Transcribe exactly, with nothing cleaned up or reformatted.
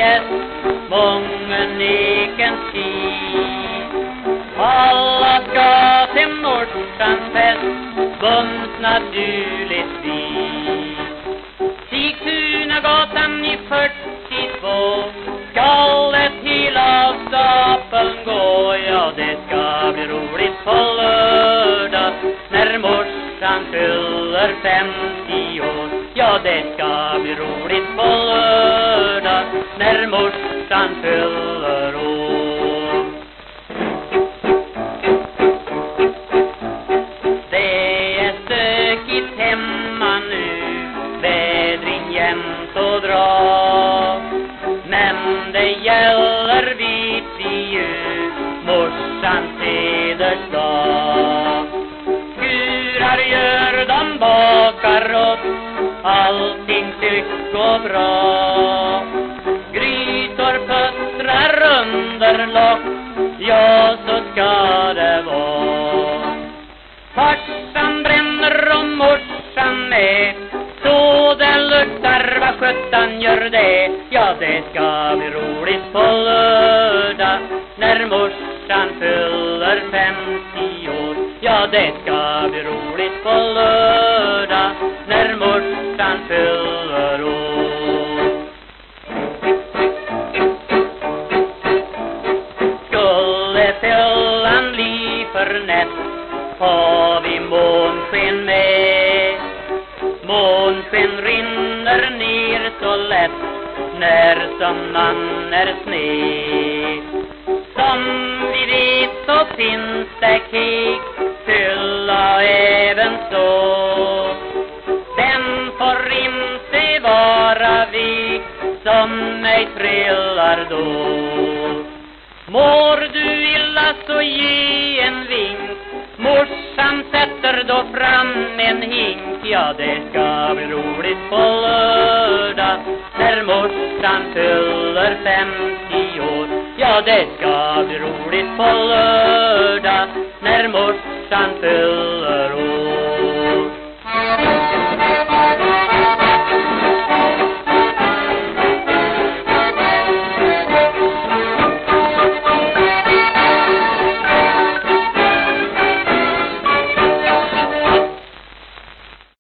gäst, mången ekens tid. Alla ska till morsans fest, bums naturligtvis. Sigtunagatan i fyrtiotvå, skall ett hela stapeln gå. Ja, det ska bli roligt på lördag, när morsan fyller femtio år. Ja, det ska bli roligt på lördag, när morsan fyller år. Det är stökigt hemma nu, vädring jämt och dra. Men det gäller vid vi ju morsans sedersdag. Skurar gör de, bakar åt, allting tyck och bra. Grytor pöstrar under lock, ja så ska det vara. Farsan bränner och morsan med, så det luktar vad sjutton gör det. Ja, det ska bli roligt på lördag, när morsan fyller femtio år. Ja, det ska bli roligt på lördag, när morsan fyller år. Skulle fällan bli för nätt, har vi månsken med. Månsken rinner ner så lätt, när sommaren är sned. Som vi vet så finns det kik, fylla även så. Den får inte vara vik, som mig trillar då. Mår du illa så ge en vink, morsan sätter då fram en hink. Ja, det ska bli roligt på lördag, när morsan fyller femtio år. Ja, det ska bli roligt på lördag, när morsan fyller